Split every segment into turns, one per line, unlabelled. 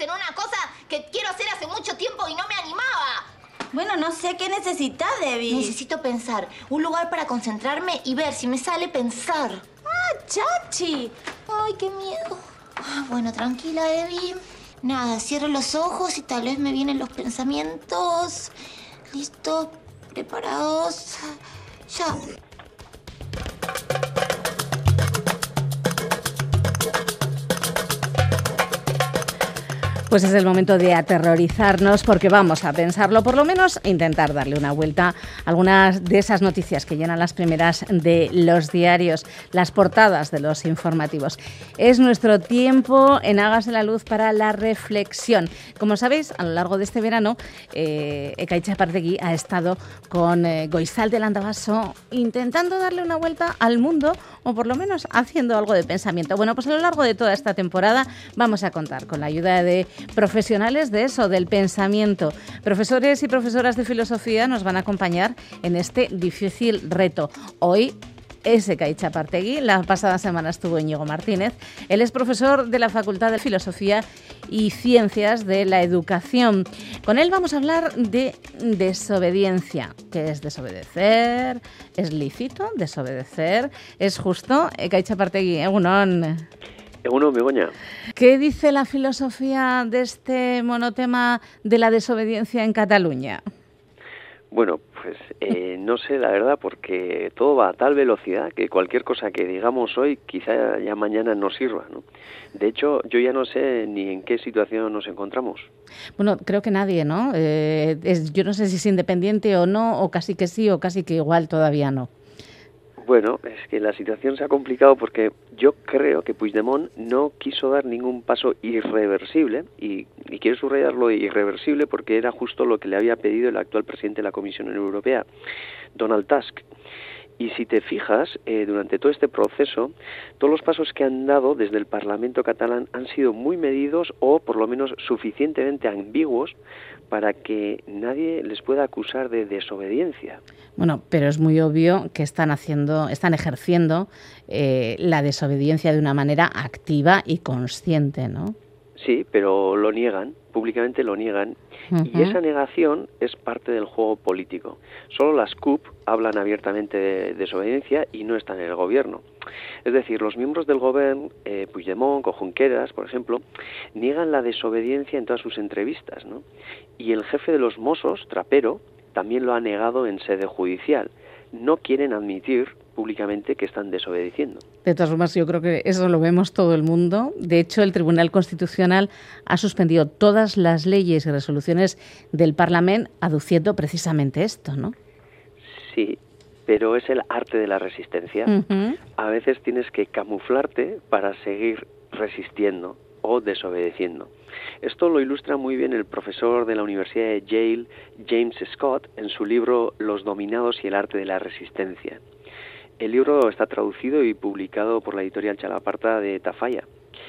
en una cosa que quiero hacer hace mucho tiempo y no me animaba.
Bueno, no sé qué necesitas, Debbie.
Necesito pensar. Un lugar para concentrarme y ver si me sale pensar.
¡Ah, Chachi!
Ay, qué miedo. Bueno, tranquila, Debbie. Nada, cierro los ojos y tal vez me vienen los pensamientos. ¿Listos? ¿Preparados? Ya.
Pues es el momento de aterrorizarnos porque vamos a pensarlo, por lo menos intentar darle una vuelta a algunas de esas noticias que llenan las primeras de los diarios, las portadas de los informativos. Es nuestro tiempo en Hágase la Luz para la reflexión. Como sabéis, a lo largo de este verano, Ekaitz Apartegui ha estado con Goizalde Landabaso intentando darle una vuelta al mundo, o por lo menos haciendo algo de pensamiento. Bueno, pues a lo largo de toda esta temporada vamos a contar con la ayuda de profesionales de eso, del pensamiento. Profesores y profesoras de filosofía nos van a acompañar en este difícil reto. Hoy es Ekaitz Apartegui, la pasada semana estuvo Íñigo Martínez. Él es profesor de la Facultad de Filosofía y Ciencias de la Educación. Con él vamos a hablar de desobediencia. ¿Qué es desobedecer? ¿Es lícito desobedecer? ¿Es justo? Ekaitz Apartegui, egunon.
Egunon, Begoña.
¿Qué dice la filosofía de este monotema de la desobediencia en Cataluña?
Bueno, pues no sé la verdad, porque todo va a tal velocidad que cualquier cosa que digamos hoy quizá ya mañana no sirva, ¿no? De hecho, yo ya no sé ni en qué situación nos encontramos.
Bueno, creo que nadie, ¿no? Yo no sé si es independiente o no, o casi que sí, o casi que igual todavía no.
Bueno, es que la situación se ha complicado porque yo creo que Puigdemont no quiso dar ningún paso irreversible y quiero subrayar lo irreversible porque era justo lo que le había pedido el actual presidente de la Comisión Europea, Donald Tusk. Y si te fijas, durante todo este proceso, todos los pasos que han dado desde el Parlamento catalán han sido muy medidos o por lo menos suficientemente ambiguos para que nadie les pueda acusar de desobediencia.
Bueno, pero es muy obvio que están ejerciendo la desobediencia de una manera activa y consciente, ¿no?
Sí, pero lo niegan, públicamente lo niegan, y esa negación es parte del juego político. Solo las CUP hablan abiertamente de desobediencia y no están en el gobierno. Es decir, los miembros del gobierno, Puigdemont o Junqueras, por ejemplo, niegan la desobediencia en todas sus entrevistas, ¿no? Y el jefe de los Mossos, Trapero, también lo ha negado en sede judicial. No quieren admitir públicamente que están desobedeciendo.
De todas formas, yo creo que eso lo vemos todo el mundo. De hecho, el Tribunal Constitucional ha suspendido todas las leyes y resoluciones del Parlamento aduciendo precisamente esto, ¿no?
Sí, pero es el arte de la resistencia. A veces tienes que camuflarte para seguir resistiendo o desobedeciendo. Esto lo ilustra muy bien el profesor de la Universidad de Yale, James Scott, en su libro Los dominados y el arte de la resistencia. El libro está traducido y publicado por la editorial Chalaparta de Tafalla.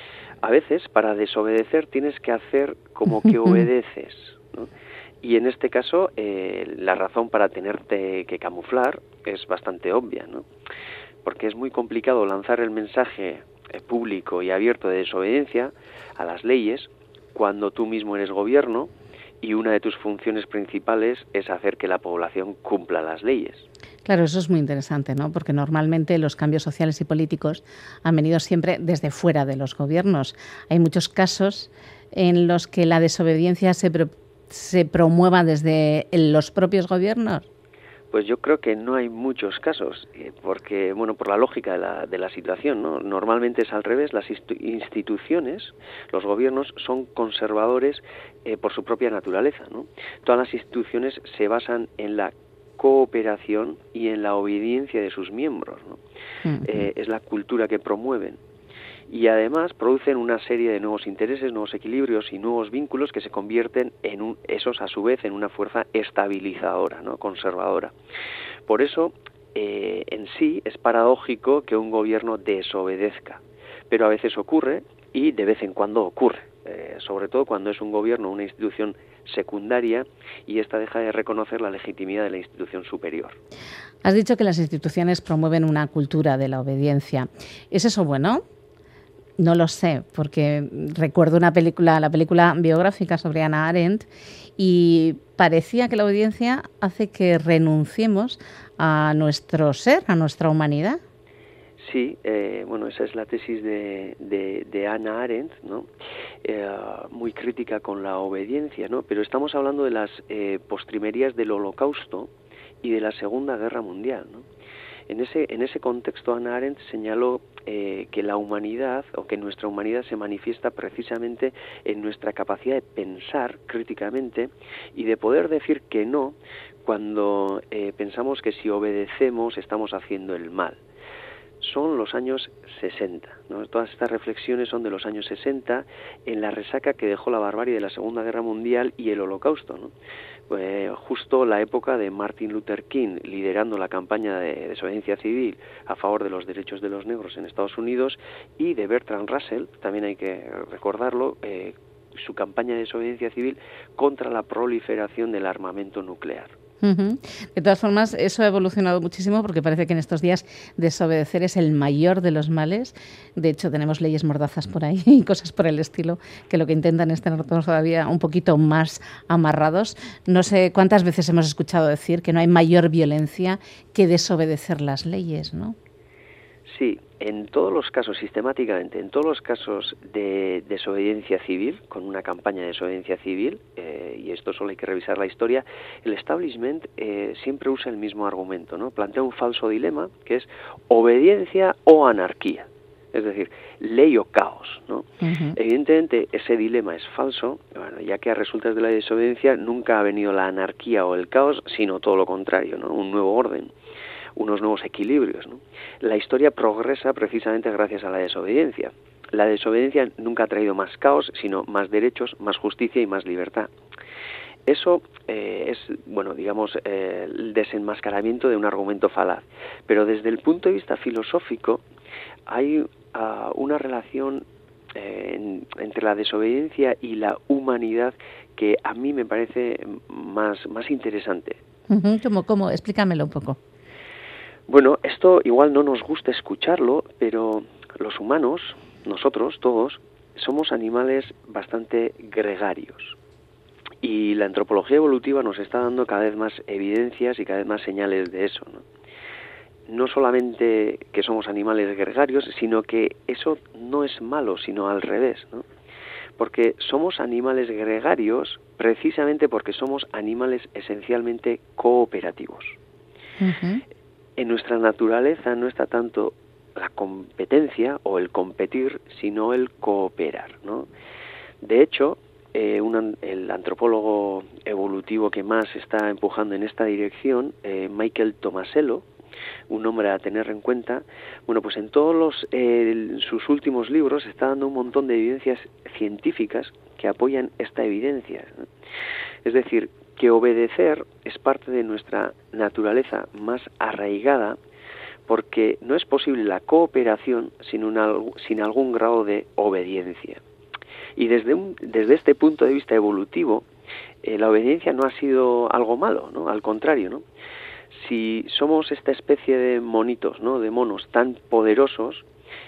A veces, para desobedecer, tienes que hacer como que obedeces, ¿no? Y en este caso, la razón para tenerte que camuflar es bastante obvia, ¿no? Porque es muy complicado lanzar el mensaje público y abierto de desobediencia a las leyes cuando tú mismo eres gobierno y una de tus funciones principales es hacer que la población cumpla las leyes.
Claro, eso es muy interesante, ¿no? Porque normalmente los cambios sociales y políticos han venido siempre desde fuera de los gobiernos. Hay muchos casos en los que la desobediencia se promueva desde los propios gobiernos.
Pues yo creo que no hay muchos casos, porque, bueno, por la lógica de la situación, ¿no? Normalmente es al revés. Las instituciones, los gobiernos, son conservadores por su propia naturaleza, ¿no? Todas las instituciones se basan en la cooperación y en la obediencia de sus miembros, ¿no? Es la cultura que promueven. Y además producen una serie de nuevos intereses, nuevos equilibrios y nuevos vínculos que se convierten esos a su vez en una fuerza estabilizadora, ¿no? Conservadora. Por eso, en sí es paradójico que un gobierno desobedezca, pero a veces ocurre y de vez en cuando ocurre, sobre todo cuando es un gobierno o una institución secundaria y esta deja de reconocer la legitimidad de la institución superior.
Has dicho que las instituciones promueven una cultura de la obediencia. ¿Es eso bueno? No lo sé, porque recuerdo la película biográfica sobre Hannah Arendt, y parecía que la obediencia hace que renunciemos a nuestro ser, a nuestra humanidad.
Sí, bueno, esa es la tesis de Hannah Arendt, ¿no? Muy crítica con la obediencia, ¿no? Pero estamos hablando de las postrimerías del Holocausto y de la Segunda Guerra Mundial, ¿no? En ese contexto, Hannah Arendt señaló que la humanidad, o que nuestra humanidad se manifiesta precisamente en nuestra capacidad de pensar críticamente y de poder decir que no cuando pensamos que si obedecemos estamos haciendo el mal. Son los años 60, ¿no? Todas estas reflexiones son de los años 60, en la resaca que dejó la barbarie de la Segunda Guerra Mundial y el Holocausto, ¿no? Justo la época de Martin Luther King liderando la campaña de desobediencia civil a favor de los derechos de los negros en Estados Unidos, y de Bertrand Russell, también hay que recordarlo, su campaña de desobediencia civil contra la proliferación del armamento nuclear.
De todas formas, eso ha evolucionado muchísimo, porque parece que en estos días desobedecer es el mayor de los males. De hecho, tenemos leyes mordazas por ahí y cosas por el estilo que lo que intentan es tenernos todavía un poquito más amarrados. No sé cuántas veces hemos escuchado decir que no hay mayor violencia que desobedecer las leyes, ¿no?
Sí, en todos los casos, sistemáticamente, en todos los casos de desobediencia civil, con una campaña de desobediencia civil, y esto solo hay que revisar la historia, el establishment siempre usa el mismo argumento, ¿no? Plantea un falso dilema, que es obediencia o anarquía, es decir, ley o caos, ¿no? Uh-huh. Evidentemente, ese dilema es falso, bueno, ya que a resultas de la desobediencia nunca ha venido la anarquía o el caos, sino todo lo contrario, ¿no? Un nuevo orden, unos nuevos equilibrios, ¿no? La historia progresa precisamente gracias a la desobediencia. La desobediencia nunca ha traído más caos, sino más derechos, más justicia y más libertad. Eso es, bueno, digamos, el desenmascaramiento de un argumento falaz. Pero desde el punto de vista filosófico hay una relación entre la desobediencia y la humanidad que a mí me parece más interesante.
¿Cómo? Explícamelo un poco.
Bueno, esto igual no nos gusta escucharlo, pero los humanos, nosotros todos, somos animales bastante gregarios. Y la antropología evolutiva nos está dando cada vez más evidencias y cada vez más señales de eso, ¿no? No solamente que somos animales gregarios, sino que eso no es malo, sino al revés, ¿no? Porque somos animales gregarios precisamente porque somos animales esencialmente cooperativos. Uh-huh. En nuestra naturaleza no está tanto la competencia o el competir, sino el cooperar, ¿no? De hecho, el antropólogo evolutivo que más está empujando en esta dirección, Michael Tomasello, un nombre a tener en cuenta, bueno, pues en todos sus últimos libros está dando un montón de evidencias científicas que apoyan esta evidencia, ¿no? Es decir, que obedecer es parte de nuestra naturaleza más arraigada, porque no es posible la cooperación sin algún grado de obediencia. Y desde este punto de vista evolutivo, la obediencia no ha sido algo malo, ¿no? Al contrario, ¿no? Si somos esta especie de monitos, ¿no? De monos tan poderosos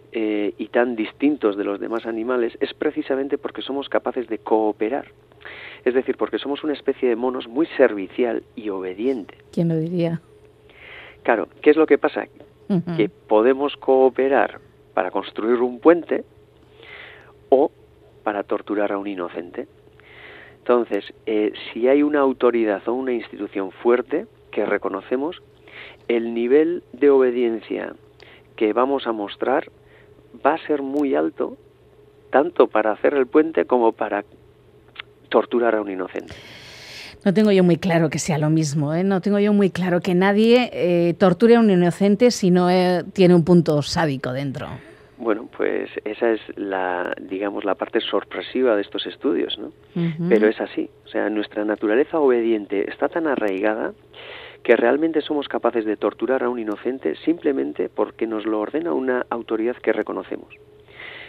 y tan distintos de los demás animales, es precisamente porque somos capaces de cooperar. Es decir, porque somos una especie de monos muy servicial y obediente.
¿Quién lo diría?
Claro, ¿qué es lo que pasa? Uh-huh. Que podemos cooperar para construir un puente o para torturar a un inocente. Entonces, si hay una autoridad o una institución fuerte que reconocemos, el nivel de obediencia que vamos a mostrar va a ser muy alto, tanto para hacer el puente como para torturar a un inocente.
No tengo yo muy claro que sea lo mismo, ¿eh? No tengo yo muy claro que nadie torture a un inocente si no tiene un punto sádico dentro.
Bueno, pues esa es la parte sorpresiva de estos estudios, ¿no? Uh-huh. Pero es así. O sea, nuestra naturaleza obediente está tan arraigada que realmente somos capaces de torturar a un inocente simplemente porque nos lo ordena una autoridad que reconocemos.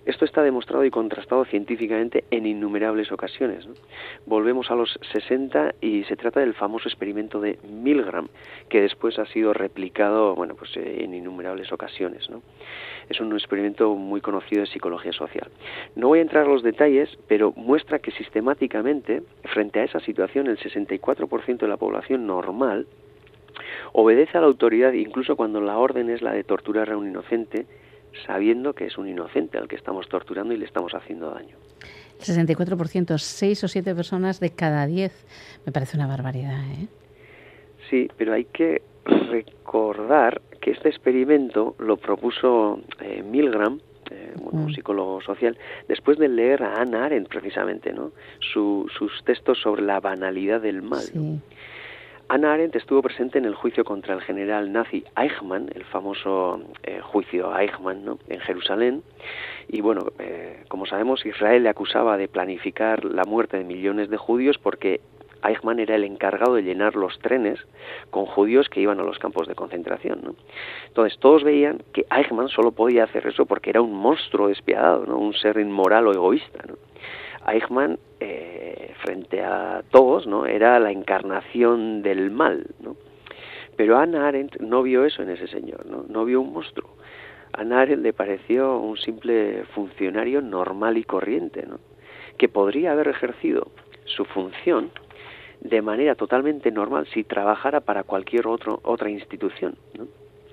Esto está demostrado y contrastado científicamente en innumerables ocasiones, ¿no? Volvemos a los 60 y se trata del famoso experimento de Milgram, que después ha sido replicado, bueno, pues en innumerables ocasiones, ¿no? Es un experimento muy conocido de psicología social. No voy a entrar en los detalles, pero muestra que sistemáticamente, frente a esa situación, el 64% de la población normal obedece a la autoridad incluso cuando la orden es la de torturar a un inocente, sabiendo que es un inocente al que estamos torturando y le estamos haciendo daño.
El 64%, 6 o 7 personas de cada 10. Me parece una barbaridad, ¿eh?
Sí, pero hay que recordar que este experimento lo propuso Milgram, un psicólogo social, después de leer a Hannah Arendt precisamente, ¿no? Sus textos sobre la banalidad del mal.
Sí.
¿No? Hannah Arendt estuvo presente en el juicio contra el general nazi Eichmann, el famoso juicio Eichmann, ¿no? En Jerusalén, y bueno, como sabemos, Israel le acusaba de planificar la muerte de millones de judíos porque Eichmann era el encargado de llenar los trenes con judíos que iban a los campos de concentración, ¿no? Entonces todos veían que Eichmann solo podía hacer eso porque era un monstruo despiadado, ¿no? Un ser inmoral o egoísta, ¿no? Eichmann, frente a todos, ¿no? Era la encarnación del mal, ¿no? Pero Hannah Arendt no vio eso en ese señor, ¿no? No vio un monstruo. A Hannah Arendt le pareció un simple funcionario normal y corriente, ¿no? Que podría haber ejercido su función de manera totalmente normal si trabajara para cualquier otra institución, ¿no?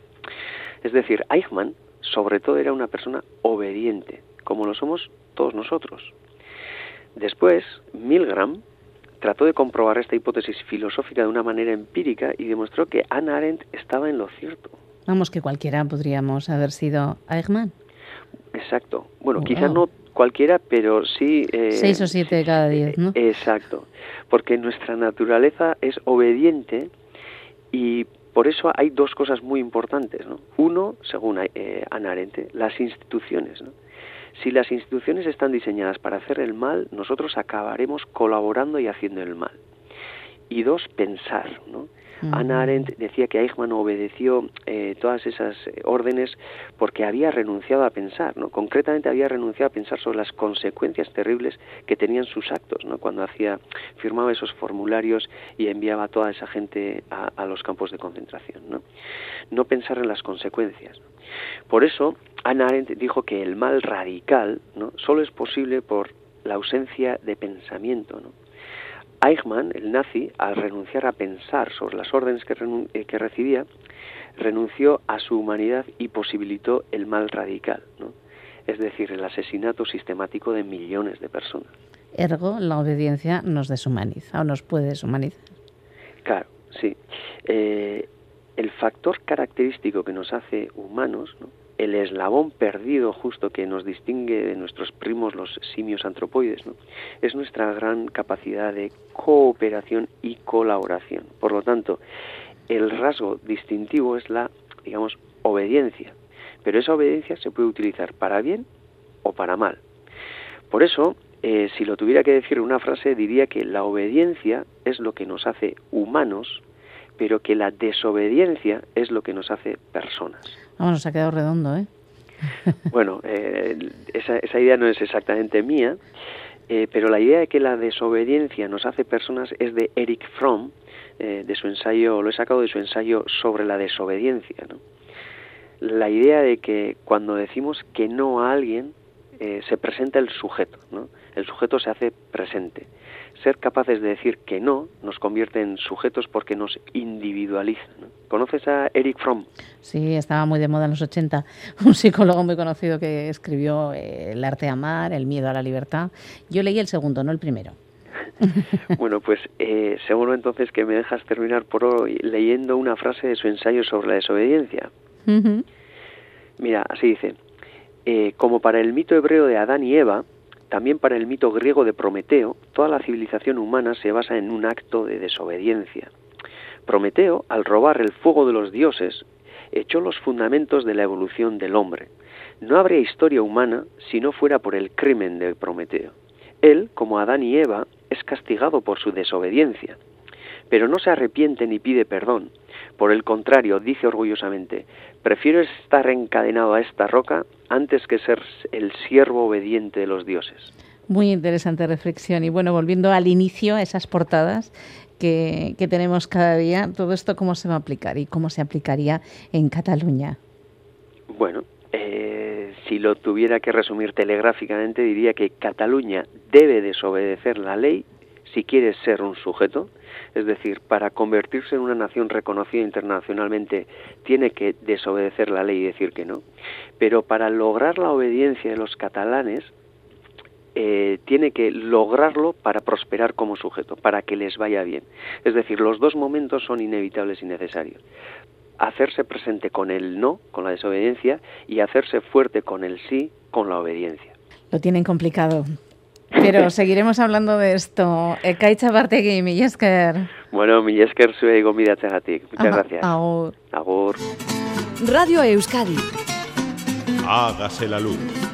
Es decir, Eichmann, sobre todo, era una persona obediente, como lo somos todos nosotros. Después, Milgram trató de comprobar esta hipótesis filosófica de una manera empírica y demostró que Hannah Arendt estaba en lo cierto.
Vamos, que cualquiera podríamos haber sido Eichmann.
Exacto. Bueno, quizá no cualquiera, pero sí...
6 o 7 de cada 10, ¿no?
Exacto. Porque nuestra naturaleza es obediente y por eso hay dos cosas muy importantes, ¿no? Uno, según Hannah Arendt, las instituciones, ¿no? Si las instituciones están diseñadas para hacer el mal, nosotros acabaremos colaborando y haciendo el mal. Y dos, pensar, ¿no? Hannah Arendt decía que Eichmann obedeció todas esas órdenes porque había renunciado a pensar, ¿no? Concretamente había renunciado a pensar sobre las consecuencias terribles que tenían sus actos, ¿no? Cuando firmaba esos formularios y enviaba a toda esa gente a los campos de concentración, ¿no? No pensar en las consecuencias, ¿no? Por eso Hannah Arendt dijo que el mal radical, ¿no? Solo es posible por la ausencia de pensamiento, ¿no? Eichmann, el nazi, al renunciar a pensar sobre las órdenes que recibía, renunció a su humanidad y posibilitó el mal radical, ¿no? Es decir, el asesinato sistemático de millones de personas.
Ergo, la obediencia nos deshumaniza o nos puede deshumanizar.
Claro, sí. El factor característico que nos hace humanos, ¿no? El eslabón perdido justo que nos distingue de nuestros primos los simios antropoides, ¿no? Es nuestra gran capacidad de cooperación y colaboración. Por lo tanto, el rasgo distintivo es la, digamos, obediencia. Pero esa obediencia se puede utilizar para bien o para mal. Por eso, si lo tuviera que decir en una frase, diría que la obediencia es lo que nos hace humanos, pero que la desobediencia es lo que nos hace personas.
Vamos, nos ha quedado redondo, ¿eh?
Bueno, esa idea no es exactamente mía, pero la idea de que la desobediencia nos hace personas es de Erich Fromm, de su ensayo, lo he sacado de su ensayo sobre la desobediencia, ¿no? La idea de que cuando decimos que no a alguien, se presenta el sujeto, ¿no? El sujeto se hace presente. Ser capaces de decir que no nos convierte en sujetos porque nos individualiza, ¿no? ¿Conoces a Erich Fromm?
Sí, estaba muy de moda en los 80. Un psicólogo muy conocido que escribió El arte de amar, El miedo a la libertad. Yo leí el segundo, no el primero.
Bueno, pues seguro entonces que me dejas terminar por hoy leyendo una frase de su ensayo sobre la desobediencia. Mira, así dice: como para el mito hebreo de Adán y Eva, también para el mito griego de Prometeo, toda la civilización humana se basa en un acto de desobediencia. Prometeo, al robar el fuego de los dioses, echó los fundamentos de la evolución del hombre. No habría historia humana si no fuera por el crimen de Prometeo. Él, como Adán y Eva, es castigado por su desobediencia, pero no se arrepiente ni pide perdón, por el contrario, dice orgullosamente: prefiero estar encadenado a esta roca antes que ser el siervo obediente de los dioses.
Muy interesante reflexión. Y bueno, volviendo al inicio, a esas portadas que tenemos cada día, todo esto ¿cómo se va a aplicar y cómo se aplicaría en Cataluña?
Bueno, si lo tuviera que resumir telegráficamente, diría que Cataluña debe desobedecer la ley si quiere ser un sujeto, es decir, para convertirse en una nación reconocida internacionalmente tiene que desobedecer la ley y decir que no, pero para lograr la obediencia de los catalanes tiene que lograrlo para prosperar como sujeto, para que les vaya bien. Es decir, los dos momentos son inevitables y necesarios. Hacerse presente con el no, con la desobediencia, y hacerse fuerte con el sí, con la obediencia.
Lo tienen complicado. Pero seguiremos hablando de esto. Ekaitz Abartegui, mila esker.
Bueno, mila esker zuei gonbidatzeagatik. Muchas gracias.
Agur.
Agur.
Radio Euskadi.
Hágase la luz.